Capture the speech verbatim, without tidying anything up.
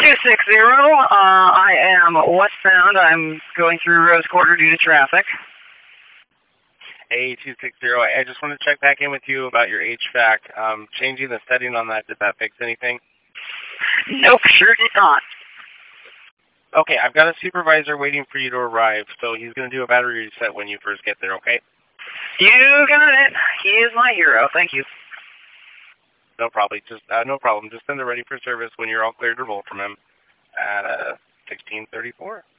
two six zero, uh, I am westbound. I'm going through Rose Quarter due to traffic. A two six zero, I just want to check back in with you about your H V A C. Um, changing the setting on that, did that fix anything? Nope, sure did not. Okay, I've got a supervisor waiting for you to arrive, so he's going to do a battery reset when you first get there, okay? You got it. He is my hero. Thank you. No problem. Just uh, no problem. Just send it ready for service when you're all cleared to roll from him at uh, sixteen thirty-four.